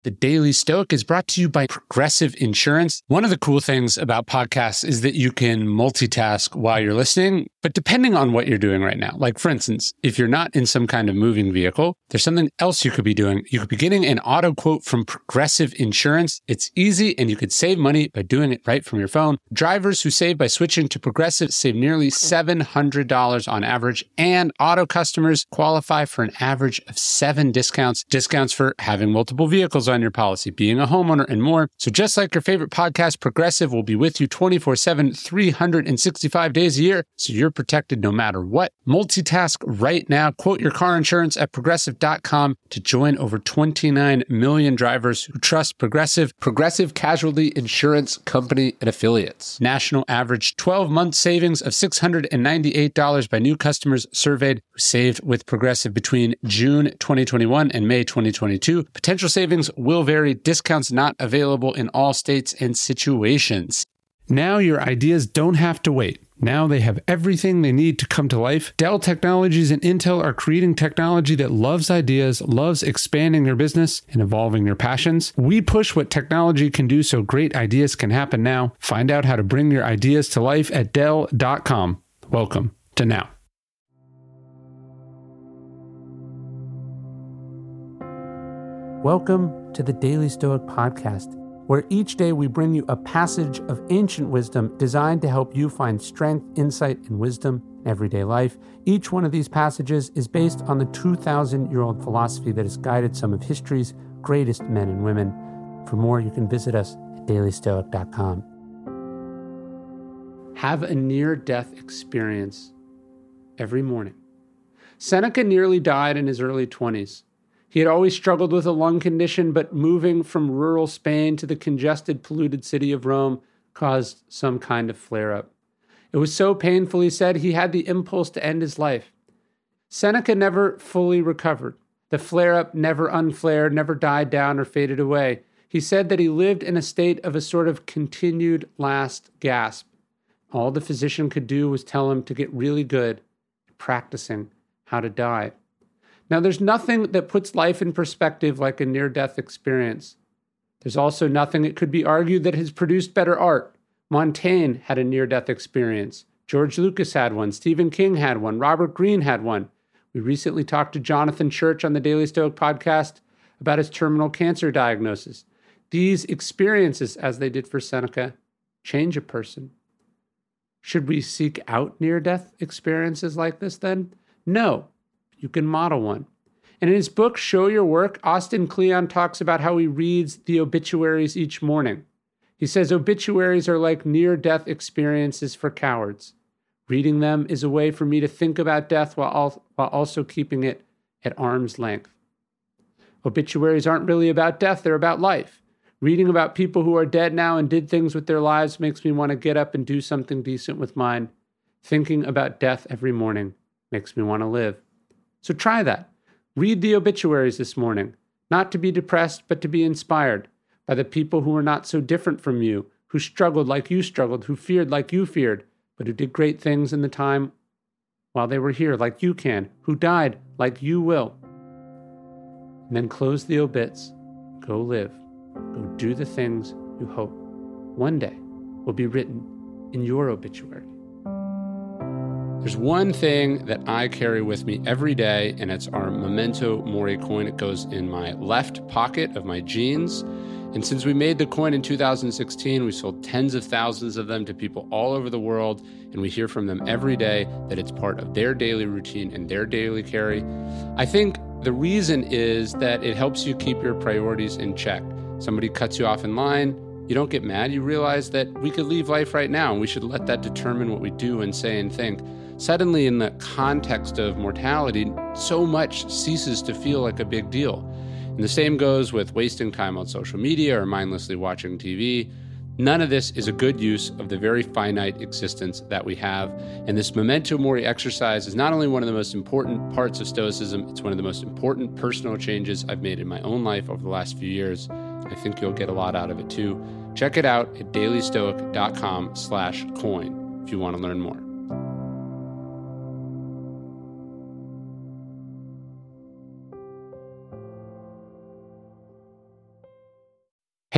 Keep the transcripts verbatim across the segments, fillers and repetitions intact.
The Daily Stoic is brought to you by Progressive Insurance. One of the cool things about podcasts is that you can multitask while you're listening, but depending on what you're doing right now. Like, for instance, if you're not in some kind of moving vehicle, there's something else you could be doing. You could be getting an auto quote from Progressive Insurance. It's easy, and you could save money by doing it right from your phone. Drivers who save by switching to Progressive save nearly seven hundred dollars on average, and auto customers qualify for an average of seven discounts. Discounts for having multiple vehicles on your policy, being a homeowner, and more. So just like your favorite podcast, Progressive will be with you twenty-four seven, three hundred sixty-five days a year, so you're protected no matter what. Multitask right now. Quote your car insurance at progressive dot com to join over twenty-nine million drivers who trust Progressive. Progressive Casualty Insurance Company and Affiliates. National average twelve-month savings of six hundred ninety-eight dollars by new customers surveyed who saved with Progressive between June twenty twenty-one and May twenty twenty-two. Potential savings will vary. Discounts not available in all states and situations. Now your ideas don't have to wait. Now they have everything they need to come to life. Dell Technologies and Intel are creating technology that loves ideas, loves expanding their business, and evolving their passions. We push what technology can do so great ideas can happen now. Find out how to bring your ideas to life at dell dot com. Welcome to Now. Welcome to the Daily Stoic Podcast, where each day we bring you a passage of ancient wisdom designed to help you find strength, insight, and wisdom in everyday life. Each one of these passages is based on the two thousand year old philosophy that has guided some of history's greatest men and women. For more, you can visit us at daily stoic dot com. Have a near-death experience every morning. Seneca nearly died in his early twenties. He had always struggled with a lung condition, but moving from rural Spain to the congested, polluted city of Rome caused some kind of flare-up. It was so painful, he said, he had the impulse to end his life. Seneca never fully recovered. The flare-up never unflared, never died down or faded away. He said that he lived in a state of a sort of continued last gasp. All the physician could do was tell him to get really good at practicing how to die. Now, there's nothing that puts life in perspective like a near-death experience. There's also nothing it could be argued that has produced better art. Montaigne had a near-death experience. George Lucas had one. Stephen King had one. Robert Greene had one. We recently talked to Jonathan Church on the Daily Stoic podcast about his terminal cancer diagnosis. These experiences, as they did for Seneca, change a person. Should we seek out near-death experiences like this then? No. You can model one. And in his book, Show Your Work, Austin Kleon talks about how he reads the obituaries each morning. He says obituaries are like near-death experiences for cowards. Reading them is a way for me to think about death while, al- while also keeping it at arm's length. Obituaries aren't really about death, they're about life. Reading about people who are dead now and did things with their lives makes me want to get up and do something decent with mine. Thinking about death every morning makes me want to live. So try that. Read the obituaries this morning, not to be depressed, but to be inspired by the people who are not so different from you, who struggled like you struggled, who feared like you feared, but who did great things in the time while they were here like you can, who died like you will. And then close the obits. Go live. Go do the things you hope one day will be written in your obituary. There's one thing that I carry with me every day, and it's our Memento Mori coin. It goes in my left pocket of my jeans. And since we made the coin in two thousand sixteen, we sold tens of thousands of them to people all over the world, and we hear from them every day that it's part of their daily routine and their daily carry. I think the reason is that it helps you keep your priorities in check. Somebody cuts you off in line, you don't get mad. You realize that we could leave life right now, and we should let that determine what we do and say and think. Suddenly, in the context of mortality, so much ceases to feel like a big deal. And the same goes with wasting time on social media or mindlessly watching T V. None of this is a good use of the very finite existence that we have. And this Memento Mori exercise is not only one of the most important parts of Stoicism, it's one of the most important personal changes I've made in my own life over the last few years. I think you'll get a lot out of it too. Check it out at dailystoic.com slash coin if you want to learn more.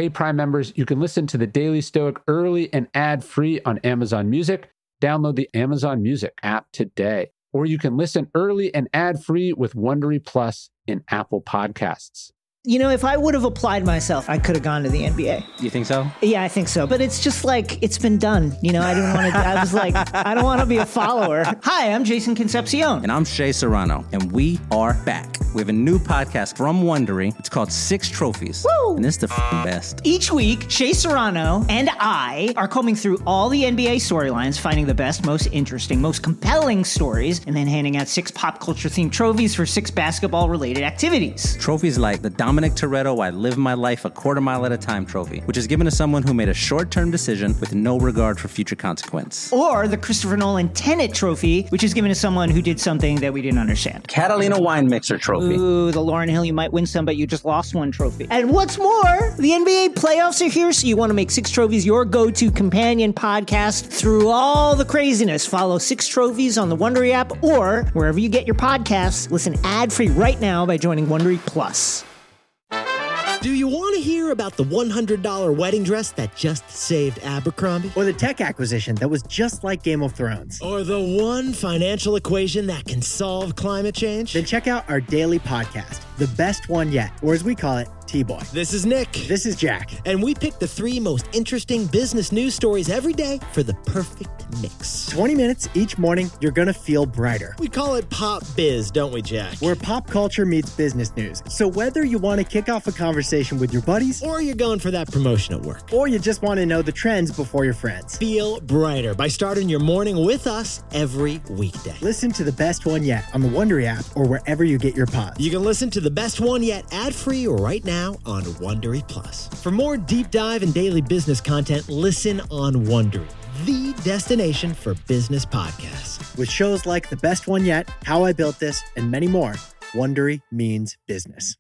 Hey Prime members, you can listen to The Daily Stoic early and ad-free on Amazon Music. Download the Amazon Music app today. Or you can listen early and ad-free with Wondery Plus in Apple Podcasts. You know, if I would have applied myself, I could have gone to the N B A. You think so? Yeah, I think so. But it's just like, it's been done. You know, I didn't want to, I was like, I don't want to be a follower. Hi, I'm Jason Concepcion. And I'm Shea Serrano. And we are back. We have a new podcast from Wondery. It's called Six Trophies. Woo! And it's the f***ing best. Each week, Shea Serrano and I are combing through all the N B A storylines, finding the best, most interesting, most compelling stories, and then handing out six pop culture-themed trophies for six basketball-related activities. Trophies like the Dominic Toretto I Live My Life a Quarter Mile at a Time trophy, which is given to someone who made a short-term decision with no regard for future consequence. Or the Christopher Nolan Tenet trophy, which is given to someone who did something that we didn't understand. Catalina Wine Mixer trophy. Ooh, the Lauryn Hill You Might Win Some, but You Just Lost One trophy. And what's more, the N B A playoffs are here, so you want to make Six Trophies your go-to companion podcast through all the craziness. Follow Six Trophies on the Wondery app or wherever you get your podcasts. Listen ad-free right now by joining Wondery Plus. Do you want to hear about the one hundred dollars wedding dress that just saved Abercrombie? Or the tech acquisition that was just like Game of Thrones? Or the one financial equation that can solve climate change? Then check out our daily podcast, The Best One Yet, or as we call it, T-Boy. This is Nick. This is Jack. And we pick the three most interesting business news stories every day for the perfect mix. twenty minutes each morning, you're going to feel brighter. We call it Pop Biz, don't we, Jack? Where pop culture meets business news. So whether you want to kick off a conversation with your buddies, or you're going for that promotion at work, or you just want to know the trends before your friends, feel brighter by starting your morning with us every weekday. Listen to The Best One Yet on the Wondery app or wherever you get your pods. You can listen to The Best One Yet ad-free right now on Wondery Plus. For more deep dive and daily business content, listen on Wondery, the destination for business podcasts. With shows like The Best One Yet, How I Built This, and many more, Wondery means business.